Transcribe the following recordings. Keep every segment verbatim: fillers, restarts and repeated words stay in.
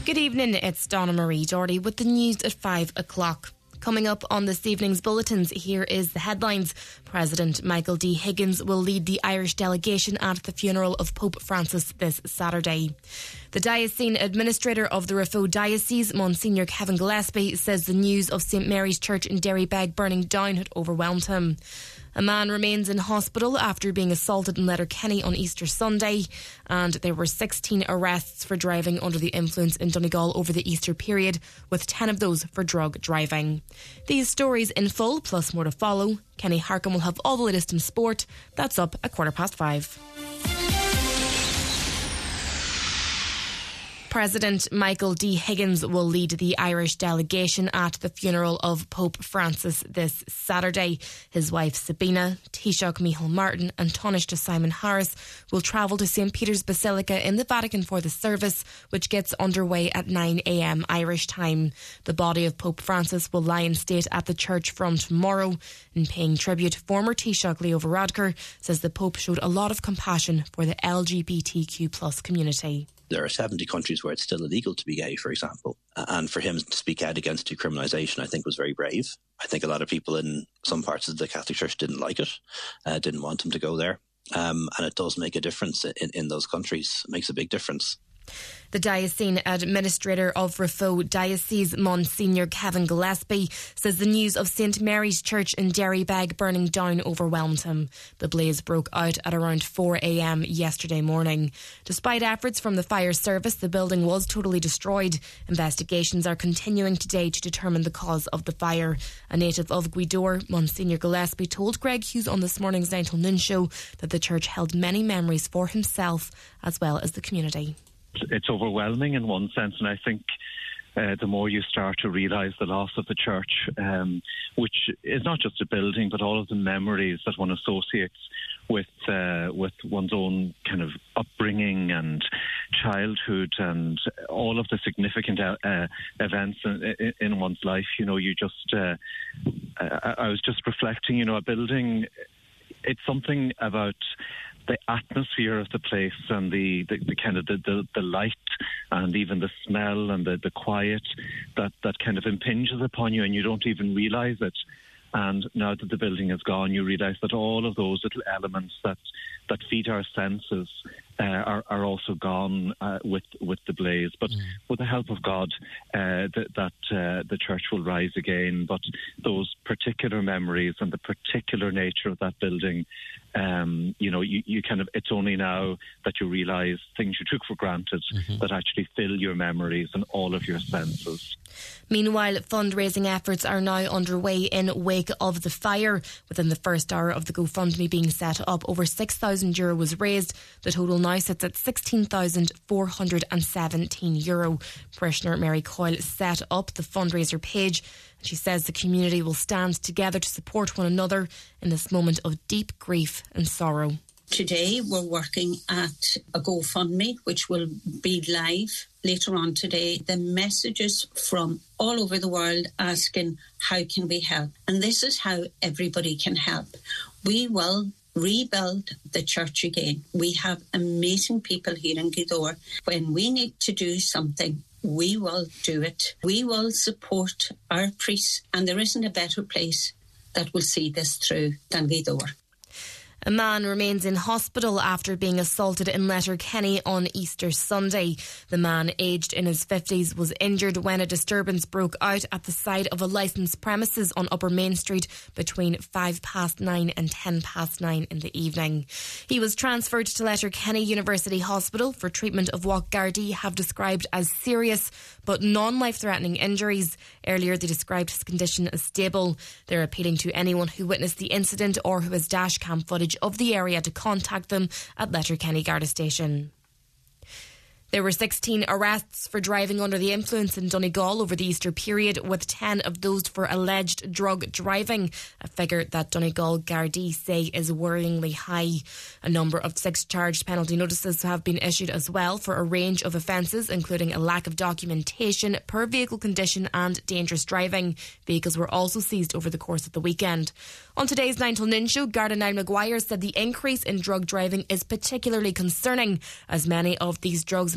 Good evening, it's Donna Marie Doherty with the news at five o'clock. Coming up on this evening's bulletins, here is the headlines. President Michael D. Higgins will lead the Irish delegation at the funeral of Pope Francis this Saturday. The diocesan administrator of the Raphoe Diocese, Monsignor Kevin Gillespie, says the news of Saint Mary's Church in Derrybeg burning down had overwhelmed him. A man remains in hospital after being assaulted in Letterkenny on Easter Sunday, and there were sixteen arrests for driving under the influence in Donegal over the Easter period, with ten of those for drug driving. These stories in full, plus more to follow. Kenny Harkin will have all the latest in sport. That's up at quarter past five. President Michael D. Higgins will lead the Irish delegation at the funeral of Pope Francis this Saturday. His wife Sabina, Taoiseach Micheál Martin and Taoiseach Simon Harris will travel to Saint Peter's Basilica in the Vatican for the service, which gets underway at nine a.m. Irish time. The body of Pope Francis will lie in state at the church from tomorrow. In paying tribute, former Taoiseach Leo Varadkar says the Pope showed a lot of compassion for the L G B T Q plus community. There are seventy countries where it's still illegal to be gay, for example. And for him to speak out against decriminalisation, I think, was very brave. I think a lot of people in some parts of the Catholic Church didn't like it, uh, didn't want him to go there. Um, and it does make a difference in, in those countries. It makes a big difference. The diocesan administrator of Raphoe Diocese, Monsignor Kevin Gillespie, says the news of Saint Mary's Church in Derrybeg burning down overwhelmed him. The blaze broke out at around four a.m. yesterday morning. Despite efforts from the fire service, the building was totally destroyed. Investigations are continuing today to determine the cause of the fire. A native of Gweedore, Monsignor Gillespie told Greg Hughes on this morning's Nine Till Noon show that the church held many memories for himself as well as the community. It's overwhelming in one sense, and I think uh, the more you start to realise the loss of the church, um, which is not just a building, but all of the memories that one associates with uh, with one's own kind of upbringing and childhood and all of the significant uh, uh, events in, in one's life. You know, you just, uh, I, I was just reflecting, you know, a building, it's something about the atmosphere of the place and the, the, the kind of the, the, the light and even the smell and the, the quiet that, that kind of impinges upon you and you don't even realise it. And now that the building is gone, you realise that all of those little elements that, that feed our senses uh, are, are also gone uh, with with the blaze. But mm. with the help of God, uh, th- that uh, the church will rise again. But those particular memories and the particular nature of that building, um, you know, you, you kind of, it's only now that you realise things you took for granted mm-hmm. that actually fill your memories and all of your senses. Meanwhile, fundraising efforts are now underway in wake of the fire. Within the first hour of the GoFundMe being set up, over six thousand euro was raised. The total now sits at sixteen thousand four hundred seventeen euro. Parishioner Mary Coyle set up the fundraiser page. She says the community will stand together to support one another in this moment of deep grief and sorrow. Today we're working at a GoFundMe which will be live later on today. The messages from all over the world asking how can we help, and this is how everybody can help. We will rebuild the church again. We have amazing people here in Gweedore. When we need to do something, we will do it. We will support our priests, and there isn't a better place that will see this through than Gweedore. A man remains in hospital after being assaulted in Letterkenny on Easter Sunday. The man, aged in his fifties, was injured when a disturbance broke out at the side of a licensed premises on Upper Main Street between five past nine and ten past nine in the evening. He was transferred to Letterkenny University Hospital for treatment of what Gardaí have described as serious but non-life-threatening injuries. Earlier, they described his condition as stable. They're appealing to anyone who witnessed the incident or who has dashcam footage of the area to contact them at Letterkenny Garda Station. There were sixteen arrests for driving under the influence in Donegal over the Easter period, with ten of those for alleged drug driving, a figure that Donegal Gardaí say is worryingly high. A number of six charged penalty notices have been issued as well for a range of offences, including a lack of documentation, poor vehicle condition and dangerous driving. Vehicles were also seized over the course of the weekend. On today's Nine Till Noon show, Garda Niall Maguire said the increase in drug driving is particularly concerning, as many of these drugs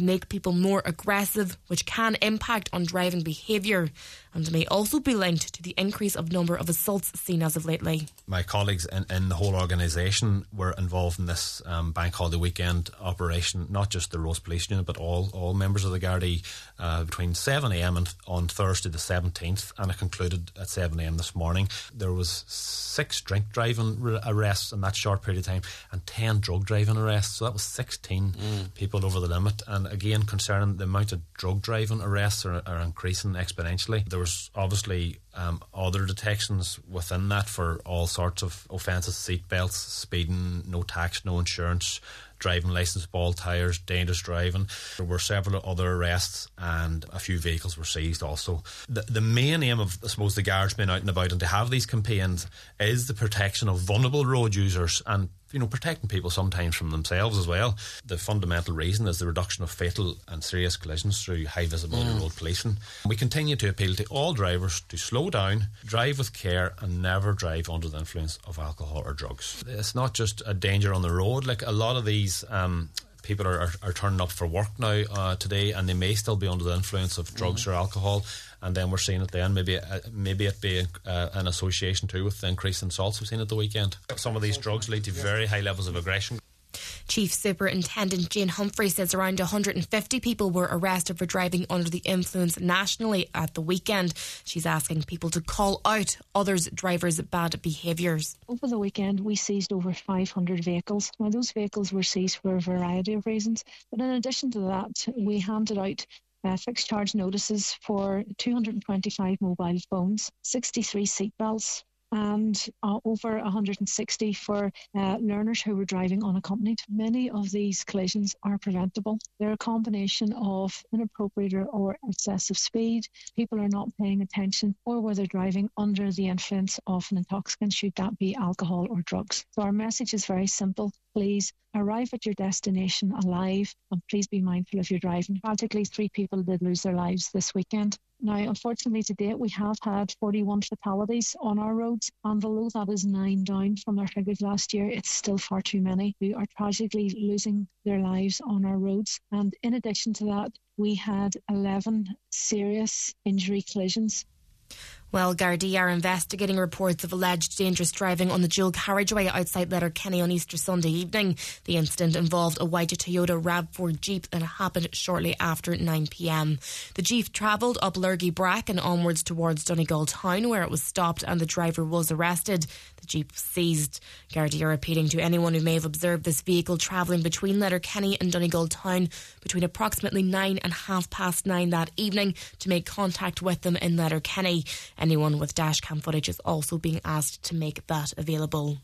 make people more aggressive, which can impact on driving behaviour and may also be linked to the increase of number of assaults seen as of lately. My colleagues in, in the whole organisation were involved in this um, bank holiday weekend operation, not just the Ross Police Unit but all, all members of the Gardaí, uh, between seven a m and on Thursday the seventeenth, and it concluded at seven a m this morning. There was six drink driving re- arrests in that short period of time and ten drug driving arrests, so that was sixteen mm. people over the limit. And again, concerning the amount of drug driving arrests are, are increasing exponentially. There was obviously um, other detections within that for all sorts of offences: seat belts, speeding, no tax, no insurance, driving licence, bald tyres, dangerous driving. There were several other arrests and a few vehicles were seized also. The, the main aim of, I suppose, the Guards being out and about and to have these campaigns is the protection of vulnerable road users and, you know, protecting people sometimes from themselves as well. The fundamental reason is the reduction of fatal and serious collisions through high visibility mm. road policing. We continue to appeal to all drivers to slow down, drive with care and never drive under the influence of alcohol or drugs. It's not just a danger on the road. Like, a lot of these um, people are, are, are turning up for work now uh, today, and they may still be under the influence of drugs mm. or alcohol. And then we're seeing it then, maybe uh, maybe it be uh, an association too with the increase in assaults we've seen at the weekend. Some of these drugs lead to very high levels of aggression. Chief Superintendent Jane Humphrey says around one hundred fifty people were arrested for driving under the influence nationally at the weekend. She's asking people to call out others' drivers' bad behaviours. Over the weekend, we seized over five hundred vehicles. Now, those vehicles were seized for a variety of reasons, but in addition to that, we handed out Uh, fixed charge notices for two hundred twenty-five mobile phones, sixty-three seatbelts, and uh, over one hundred sixty for uh, learners who were driving unaccompanied. Many of these collisions are preventable. They're a combination of inappropriate or excessive speed, people are not paying attention, or where they're driving under the influence of an intoxicant, should that be alcohol or drugs. So our message is very simple. Please arrive at your destination alive, and please be mindful of your driving. Tragically, three people did lose their lives this weekend. Now, unfortunately, to date, we have had forty-one fatalities on our roads, and although that is nine down from our figures last year, it's still far too many who are tragically losing their lives on our roads. And in addition to that, we had eleven serious injury collisions. Well, Gardaí are investigating reports of alleged dangerous driving on the dual carriageway outside Letterkenny on Easter Sunday evening. The incident involved a white Toyota RAV four Jeep and it happened shortly after nine p m. The Jeep travelled up Lurgy Brack and onwards towards Donegal town, where it was stopped and the driver was arrested. The Jeep was seized. Gardaí are appealing to anyone who may have observed this vehicle travelling between Letterkenny and Donegal town between approximately nine and half past nine that evening to make contact with them in Letterkenny. Anyone with dashcam footage is also being asked to make that available.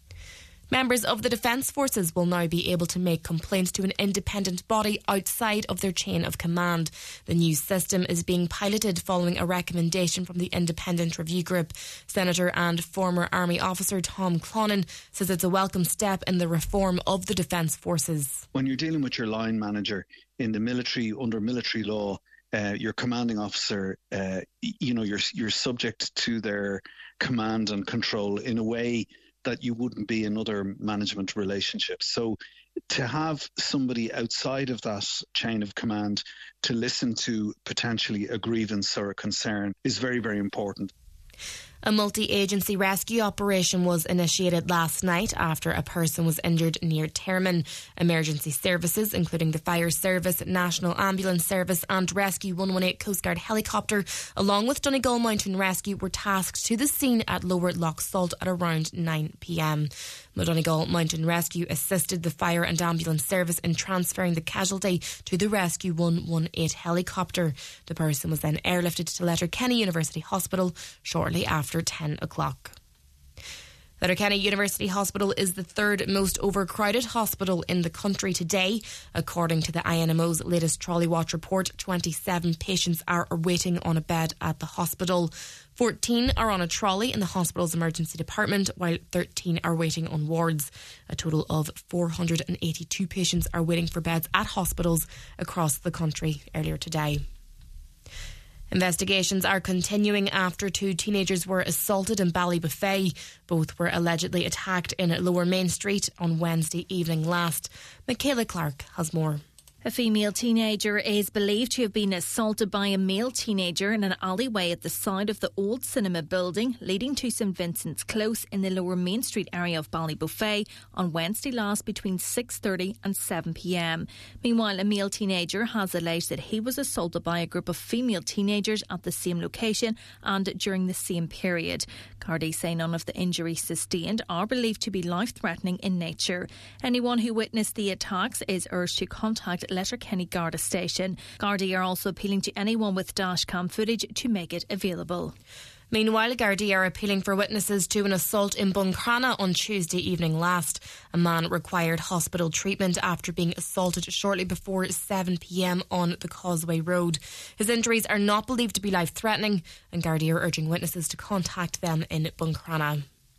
Members of the Defence Forces will now be able to make complaints to an independent body outside of their chain of command. The new system is being piloted following a recommendation from the Independent Review Group. Senator and former Army officer Tom Clonan says it's a welcome step in the reform of the Defence Forces. When you're dealing with your line manager in the military, under military law, Uh, your commanding officer, uh, you know, you're you're subject to their command and control in a way that you wouldn't be in other management relationships. So to have somebody outside of that chain of command to listen to potentially a grievance or a concern is very, very important. A multi-agency rescue operation was initiated last night after a person was injured near Termon. Emergency services, including the Fire Service, National Ambulance Service and Rescue one one eight Coast Guard helicopter, along with Donegal Mountain Rescue, were tasked to the scene at Lower Loch Salt at around nine p m. Donegal Mountain Rescue assisted the fire and ambulance service in transferring the casualty to the Rescue one one eight helicopter. The person was then airlifted to Letterkenny University Hospital shortly after ten o'clock. Letterkenny University Hospital is the third most overcrowded hospital in the country today. According to the I N M O's latest Trolley Watch report, twenty-seven patients are waiting on a bed at the hospital. fourteen are on a trolley in the hospital's emergency department, while thirteen are waiting on wards. A total of four hundred eighty-two patients are waiting for beds at hospitals across the country earlier today. Investigations are continuing after two teenagers were assaulted in Ballybuffet. Both were allegedly attacked in Lower Main Street on Wednesday evening last. Michaela Clark has more. A female teenager is believed to have been assaulted by a male teenager in an alleyway at the side of the old cinema building leading to St Vincent's Close in the Lower Main Street area of Ballybofey on Wednesday last between six thirty and seven p m. Meanwhile, a male teenager has alleged that he was assaulted by a group of female teenagers at the same location and during the same period. Gardaí say none of the injuries sustained are believed to be life-threatening in nature. Anyone who witnessed the attacks is urged to contact Letterkenny Garda Station. Gardaí are also appealing to anyone with dashcam footage to make it available. Meanwhile, Gardaí are appealing for witnesses to an assault in Buncrana on Tuesday evening last. A man required hospital treatment after being assaulted shortly before seven p m on the Causeway Road. His injuries are not believed to be life-threatening, and Gardaí are urging witnesses to contact them in Buncrana.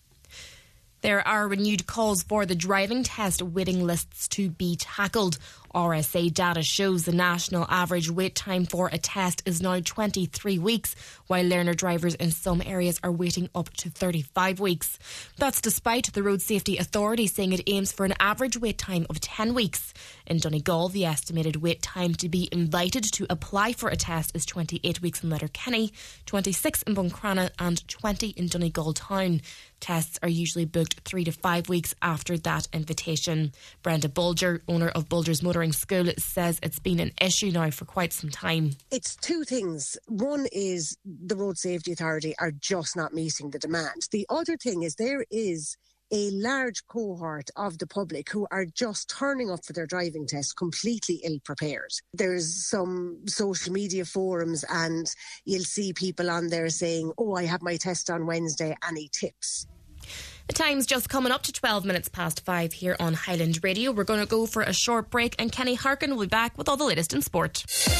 There are renewed calls for the driving test waiting lists to be tackled. R S A data shows the national average wait time for a test is now twenty-three weeks, while learner drivers in some areas are waiting up to thirty-five weeks. That's despite the Road Safety Authority saying it aims for an average wait time of ten weeks. In Donegal, the estimated wait time to be invited to apply for a test is twenty-eight weeks in Letterkenny, twenty-six in Buncrana and twenty in Donegal town. Tests are usually booked three to five weeks after that invitation. Brenda Bulger, owner of Bulger's Motoring School, says it's been an issue now for quite some time. It's two things. One is the Road Safety Authority are just not meeting the demand. The other thing is there is a large cohort of the public who are just turning up for their driving test completely ill-prepared. There's some social media forums and you'll see people on there saying, oh, I have my test on Wednesday, any tips? The time's just coming up to twelve minutes past five here on Highland Radio. We're going to go for a short break and Kenny Harkin will be back with all the latest in sport.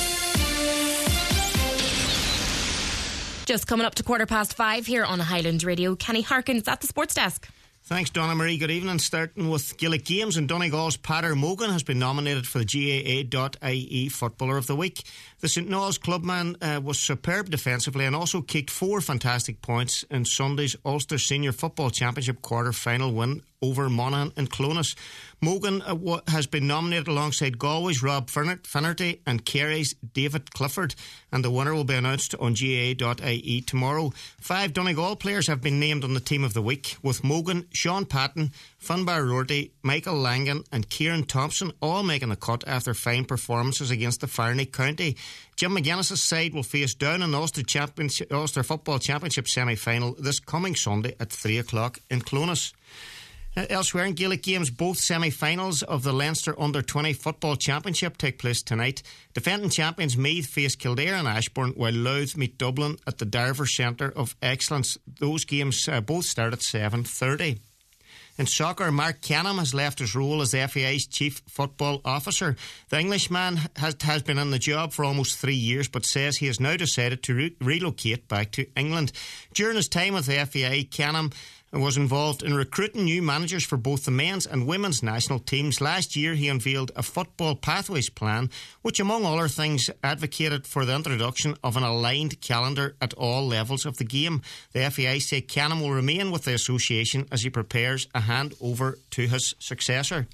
Just coming up to quarter past five here on Highland Radio. Kenny Harkin's at the sports desk. Thanks, Donna Marie. Good evening. Starting with Gaelic Games, and Donegal's Peadar Mogan has been nominated for the G A A dot I E Footballer of the Week. The St Noel's clubman uh, was superb defensively and also kicked four fantastic points in Sunday's Ulster Senior Football Championship quarter-final win over Monaghan and Clonus. Mogan uh, w- has been nominated alongside Galway's Rob Finnerty and Kerry's David Clifford, and the winner will be announced on G A A dot I E tomorrow. Five Donegal players have been named on the Team of the Week, with Mogan, Sean Patton, Finbar Rorty, Michael Langan and Kieran Thompson all making the cut after fine performances against the Farney County. Jim McGuinness's side will face down in the Ulster, Championship, Ulster Football Championship semi-final this coming Sunday at three o'clock in Clonus. Uh, elsewhere in Gaelic Games, both semi-finals of the Leinster Under twenty Football Championship take place tonight. Defending champions Meath face Kildare and Ashbourne, while Louth meet Dublin at the Darver Centre of Excellence. Those games uh, both start at seven thirty. In soccer, Mark Canham has left his role as the F A I's chief football officer. The Englishman has, has been in the job for almost three years, but says he has now decided to re- relocate back to England. During his time with the F A I, Canham was involved in recruiting new managers for both the men's and women's national teams. Last year he unveiled a football pathways plan, which among other things advocated for the introduction of an aligned calendar at all levels of the game. The F A I say Canham will remain with the association as he prepares a handover to his successor.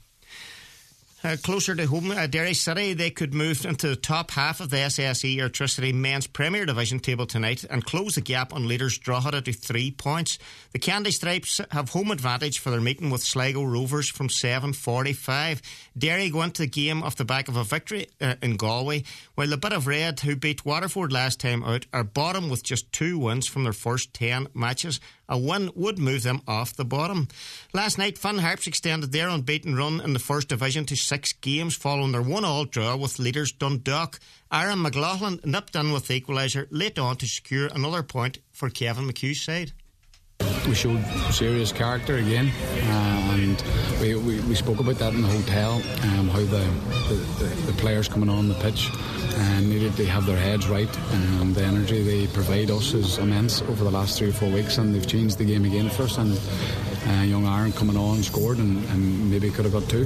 Uh, closer to home, uh, Derry City, they could move into the top half of the S S E Airtricity Men's Premier Division table tonight and close the gap on leaders Drogheda to three points. The Candy Stripes have home advantage for their meeting with Sligo Rovers from seven forty-five. Derry go into the game off the back of a victory uh, in Galway, while the Bit of Red, who beat Waterford last time out, are bottom with just two wins from their first ten matches. A win would move them off the bottom. Last night, Finn Harps extended their unbeaten run in the First Division to six games following their one-all draw with leaders Dundalk. Aaron McLaughlin nipped in with the equaliser late on to secure another point for Kevin McHugh's side. We showed serious character again, uh, and we, we, we spoke about that in the hotel, um, how the, the, the, the players coming on the pitch uh, needed to have their heads right. Um, the energy they provide us is immense over the last three or four weeks, and they've changed the game again for us, and uh, young Aaron coming on scored and, and maybe could have got two.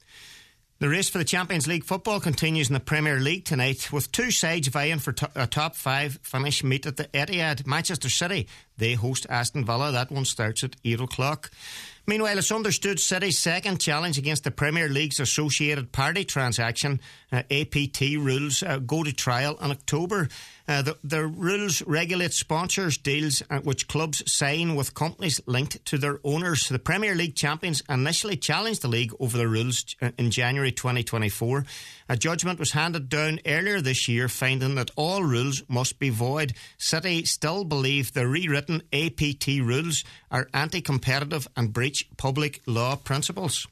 The race for the Champions League football continues in the Premier League tonight, with two sides vying for to- a top five finish meet at the Etihad. Manchester City, they host Aston Villa. That one starts at eight o'clock. Meanwhile, it's understood City's second challenge against the Premier League's associated party transaction uh, A P T rules uh, go to trial in October. Uh, the, the rules regulate sponsors deals uh, which clubs sign with companies linked to their owners. The Premier League champions initially challenged the league over the rules in January twenty twenty-four. A judgment was handed down earlier this year, finding that all rules must be void. City still believe the rewritten A P T rules are anti-competitive and breach public law principles.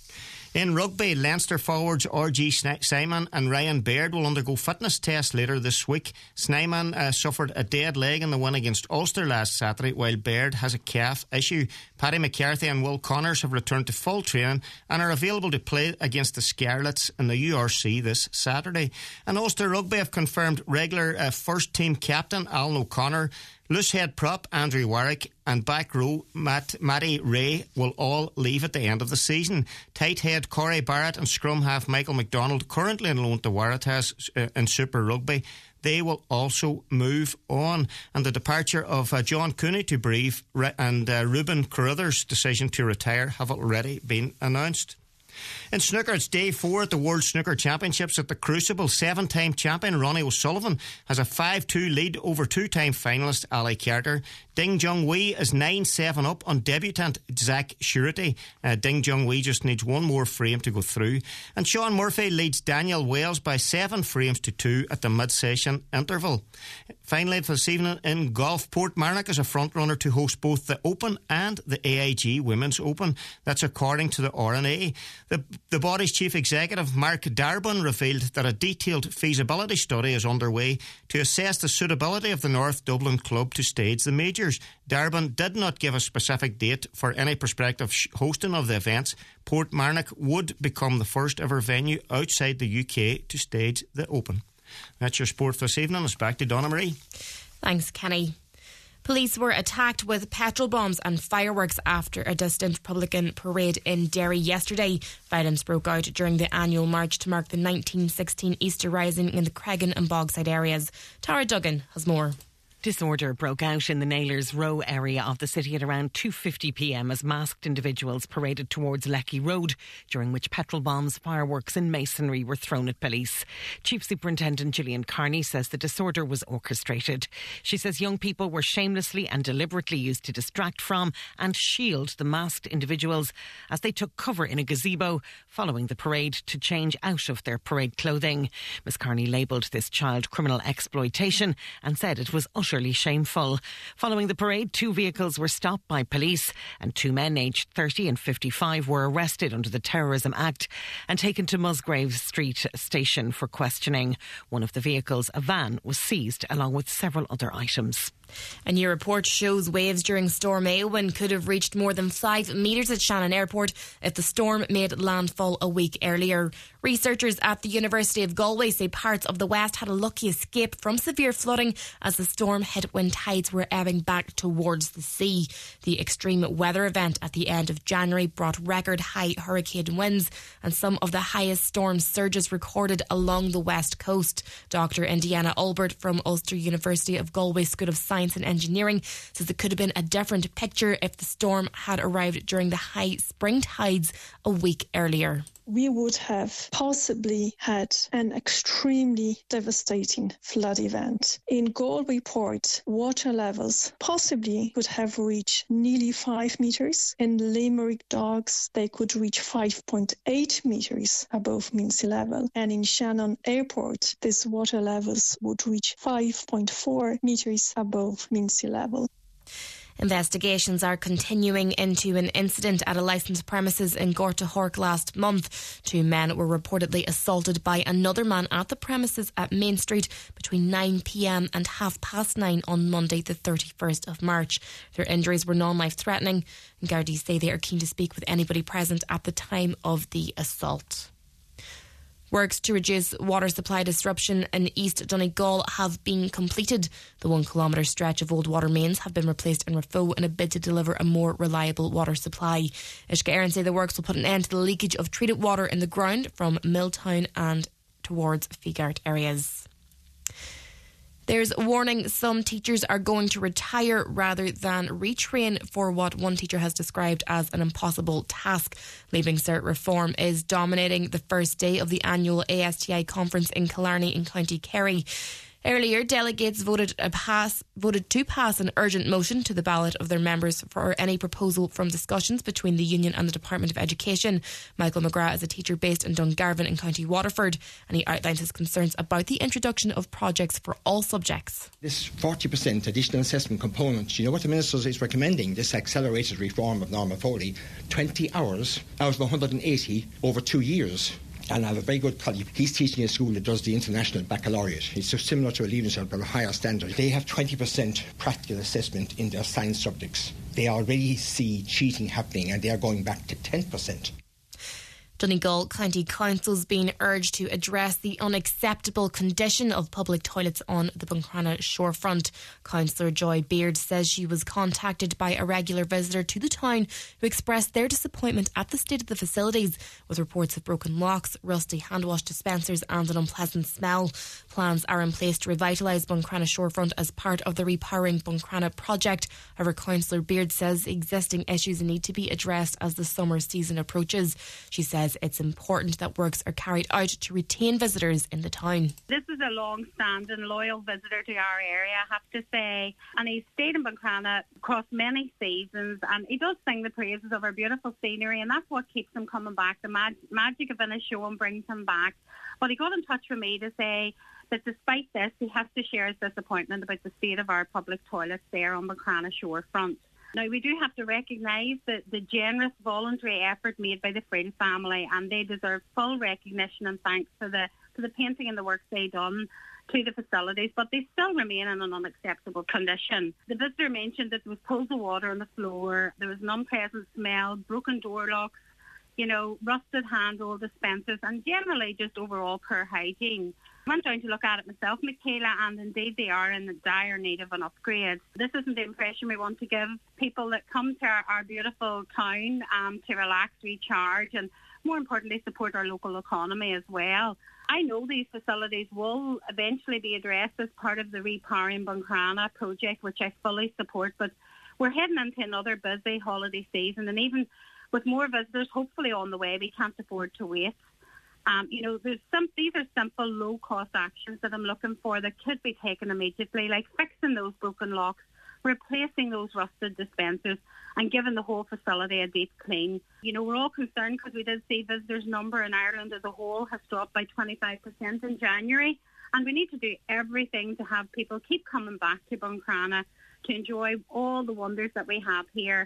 In rugby, Leinster forwards R G Snyman and Ryan Baird will undergo fitness tests later this week. Snyman uh, suffered a dead leg in the win against Ulster last Saturday, while Baird has a calf issue. Paddy McCarthy and Will Connors have returned to full training and are available to play against the Scarlets in the U R C this Saturday. And Ulster Rugby have confirmed regular uh, first-team captain Alan O'Connor, loose head prop Andrew Warwick and back row Matt, Matty Ray will all leave at the end of the season. Tight head Corey Barrett and scrum half Michael McDonald, currently on loan to Waratahs uh, in Super Rugby, they will also move on. And the departure of uh, John Cooney to Brive and uh, Ruben Carruthers' decision to retire have already been announced. In snooker, it's day four at the World Snooker Championships at the Crucible. Seven-time champion Ronnie O'Sullivan has a five two lead over two-time finalist Ali Carter. Ding Junhui is nine seven up on debutant Zach Surety. Uh, Ding Junhui just needs one more frame to go through. And Sean Murphy leads Daniel Wells by seven frames to two at the mid-session interval. Finally, for this evening in golf, Portmarnock is a front-runner to host both the Open and the A I G Women's Open. That's according to the R N A. The, the body's chief executive, Mark Darbon, revealed that a detailed feasibility study is underway to assess the suitability of the North Dublin club to stage the majors. Darbon did not give a specific date for any prospective hosting of the events. Portmarnock would become the first ever venue outside the U K to stage the Open. That's your sport this evening. It's back to Donna Marie. Thanks, Kenny. Police were attacked with petrol bombs and fireworks after a distant Republican parade in Derry yesterday. Violence broke out during the annual march to mark the nineteen sixteen Easter Rising in the Cregan and Bogside areas. Tara Duggan has more. Disorder broke out in the Nailers Row area of the city at around two fifty p m as masked individuals paraded towards Lecky Road, during which petrol bombs, fireworks and masonry were thrown at police. Chief Superintendent Gillian Carney says the disorder was orchestrated. She says young people were shamelessly and deliberately used to distract from and shield the masked individuals as they took cover in a gazebo following the parade to change out of their parade clothing. Miss Carney labelled this child criminal exploitation and said it was utterly Utterly shameful. Following the parade, two vehicles were stopped by police and two men aged thirty and fifty-five were arrested under the Terrorism Act and taken to Musgrave Street station for questioning. One of the vehicles, a van, was seized along with several other items. A new report shows waves during Storm Éowyn could have reached more than five metres at Shannon Airport if the storm made landfall a week earlier. Researchers at the University of Galway say parts of the west had a lucky escape from severe flooding as the storm hit when tides were ebbing back towards the sea. The extreme weather event at the end of January brought record high hurricane winds and some of the highest storm surges recorded along the west coast. Doctor Indiana Albert from Ulster University of Galway School of Science and Engineering says it could have been a different picture if the storm had arrived during the high spring tides a week earlier. We would have possibly had an extremely devastating flood event. In Galway Port, water levels possibly could have reached nearly five metres. In Limerick Docks, they could reach five point eight metres above mean sea level. And in Shannon Airport, these water levels would reach five point four metres above mean sea level. Investigations are continuing into an incident at a licensed premises in Gortahork last month. Two men were reportedly assaulted by another man at the premises at Main Street between nine p m and half past nine on Monday the thirty-first of March. Their injuries were non-life threatening and Gardaí say they are keen to speak with anybody present at the time of the assault. Works to reduce water supply disruption in East Donegal have been completed. The one kilometre stretch of old water mains have been replaced in Raphoe in a bid to deliver a more reliable water supply. Uisce Éireann say the works will put an end to the leakage of treated water in the ground from Milltown and towards Figart areas. There's a warning some teachers are going to retire rather than retrain for what one teacher has described as an impossible task. Leaving cert reform is dominating the first day of the annual A S T I conference in Killarney in County Kerry. Earlier, delegates voted, a pass, voted to pass an urgent motion to the ballot of their members for any proposal from discussions between the Union and the Department of Education. Michael McGrath is a teacher based in Dungarvan in County Waterford, and he outlined his concerns about the introduction of projects for all subjects. This forty percent additional assessment component, you know what the Minister is recommending? This accelerated reform of Norma Foley, twenty hours out of one hundred eighty over two years. And I have a very good colleague. He's teaching a school that does the International Baccalaureate. It's just similar to a Leaving Cert, but a higher standard. They have twenty percent practical assessment in their science subjects. They already see cheating happening, and they are going back to ten percent. Donegal County Council's been urged to address the unacceptable condition of public toilets on the Buncrana shorefront. Councillor Joy Beard says she was contacted by a regular visitor to the town who expressed their disappointment at the state of the facilities, with reports of broken locks, rusty handwash dispensers and an unpleasant smell. Plans are in place to revitalise Buncrana shorefront as part of the Repowering Buncrana project. However, Councillor Beard says existing issues need to be addressed as the summer season approaches. She says it's important that works are carried out to retain visitors in the town. This is a long-standing, loyal visitor to our area, I have to say, and he's stayed in Buncrana across many seasons, and he does sing the praises of our beautiful scenery, and that's what keeps him coming back. The mag- magic of Inishowen brings him back. But he got in touch with me to say that despite this, he has to share his disappointment about the state of our public toilets there on Buncrana shorefront. Now, we do have to recognise that the generous voluntary effort made by the Friel family, and they deserve full recognition and thanks for the for the painting and the work they done to the facilities, but they still remain in an unacceptable condition. The visitor mentioned that there was pools of water on the floor, there was an unpleasant smell, broken door locks, you know, rusted handle dispensers, and generally just overall poor hygiene. I went down to look at it myself, Michaela, and indeed they are in dire need of an upgrade. This isn't the impression we want to give people that come to our, our beautiful town um, to relax, recharge, and more importantly, support our local economy as well. I know these facilities will eventually be addressed as part of the Repowering Buncrana project, which I fully support, but we're heading into another busy holiday season, and even with more visitors hopefully on the way, we can't afford to wait. Um, you know, there's some, these are simple, low-cost actions that I'm looking for that could be taken immediately, like fixing those broken locks, replacing those rusted dispensers, and giving the whole facility a deep clean. You know, we're all concerned because we did see visitors' number in Ireland as a whole has dropped by twenty-five percent in January, and we need to do everything to have people keep coming back to Buncrana to enjoy all the wonders that we have here.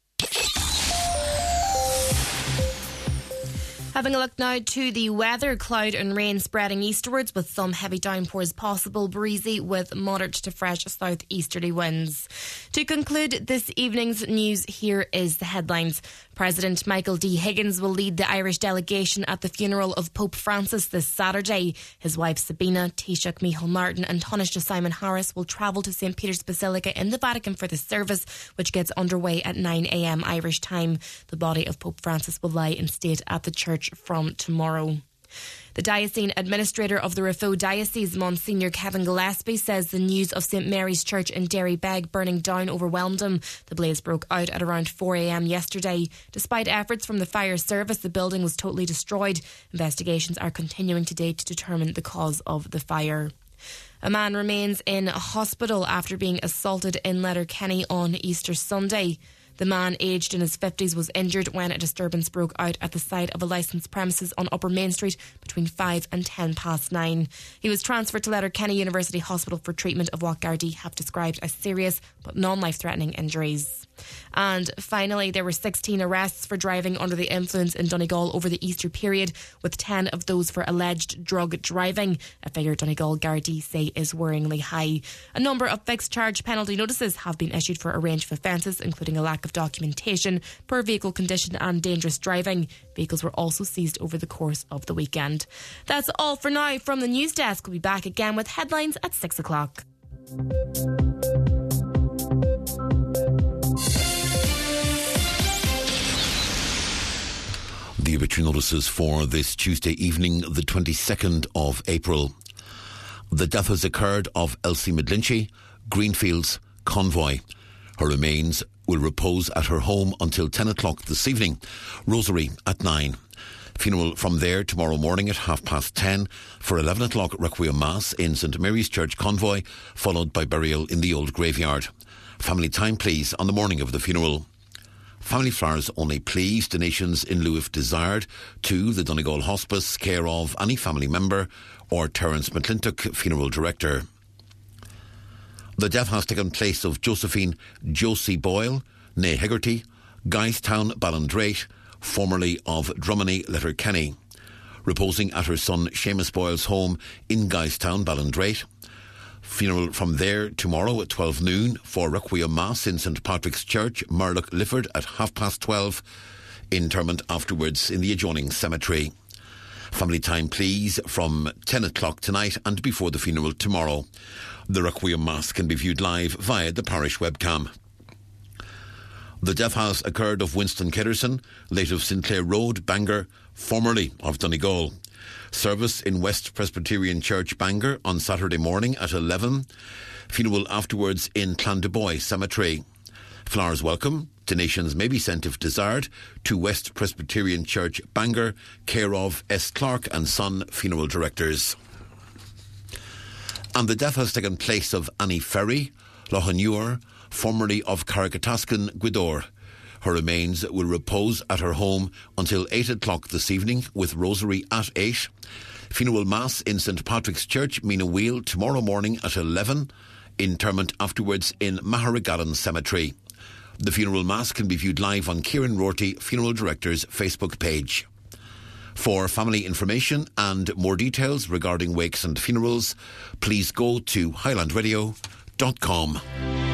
Having a look now to the weather, cloud and rain spreading eastwards with some heavy downpours possible, breezy with moderate to fresh southeasterly winds. To conclude this evening's news, here is the headlines. President Michael D. Higgins will lead the Irish delegation at the funeral of Pope Francis this Saturday. His wife Sabina, Taoiseach Micheál Martin and Taoiseach Simon Harris will travel to Saint Peter's Basilica in the Vatican for the service, which gets underway at nine a.m. Irish time. The body of Pope Francis will lie in state at the church from tomorrow. The diocesan administrator of the Raphoe Diocese, Monsignor Kevin Gillespie, says the news of Saint Mary's Church in Derrybeg burning down overwhelmed him. The blaze broke out at around four a.m. yesterday. Despite efforts from the fire service, the building was totally destroyed. Investigations are continuing today to determine the cause of the fire. A man remains in a hospital after being assaulted in Letterkenny on Easter Sunday. The man, aged in his fifties, was injured when a disturbance broke out at the site of a licensed premises on Upper Main Street between five and ten past nine. He was transferred to Letterkenny University Hospital for treatment of what Gardaí have described as serious but non-life-threatening injuries. And finally, there were sixteen arrests for driving under the influence in Donegal over the Easter period, with ten of those for alleged drug driving, a figure Donegal Gardaí say is worryingly high. A number of fixed charge penalty notices have been issued for a range of offences, including a lack of documentation, poor vehicle condition and dangerous driving. Vehicles were also seized over the course of the weekend. That's all for now from the news desk. We'll be back again with headlines at six o'clock. The obituary notices for this Tuesday evening, the twenty-second of April. The death has occurred of Elsie Midlinchy, Greenfields, Convoy. Her remains will repose at her home until ten o'clock this evening. Rosary at nine. Funeral from there tomorrow morning at half past ten for eleven o'clock Requiem Mass in St Mary's Church Convoy, followed by burial in the old graveyard. Family time, please, on the morning of the funeral. Family flowers only, please. Donations in lieu if desired to the Donegal Hospice, care of any family member or Terence McClintock, funeral director. The death has taken place of Josephine Josie Boyle, née Hegarty, Guystown, Ballindrate, formerly of Drummony, Letterkenny, reposing at her son Seamus Boyle's home in Guystown, Ballindrate. Funeral from there tomorrow at twelve noon for Requiem Mass in St Patrick's Church, Murlough, Lifford at half past twelve. Interment afterwards in the adjoining cemetery. Family time, please, from ten o'clock tonight and before the funeral tomorrow. The Requiem Mass can be viewed live via the parish webcam. The death has occurred of Winston Ketterson, late of Sinclair Road, Bangor, formerly of Donegal. Service in West Presbyterian Church, Bangor, on Saturday morning at eleven. Funeral afterwards in Clondeboy Cemetery. Flowers welcome. Donations may be sent if desired to West Presbyterian Church, Bangor, care of S. Clark and Son, funeral directors. And the death has taken place of Annie Ferry, Lochanure, formerly of Carrigataskin, Gweedore. Her remains will repose at her home until eight o'clock this evening, with Rosary at eight. Funeral Mass in St Patrick's Church, Mina Wheel, tomorrow morning at eleven. Interment afterwards in Maharagallan Cemetery. The funeral Mass can be viewed live on Kieran Rorty, Funeral Director's Facebook page. For family information and more details regarding wakes and funerals, please go to highland radio dot com.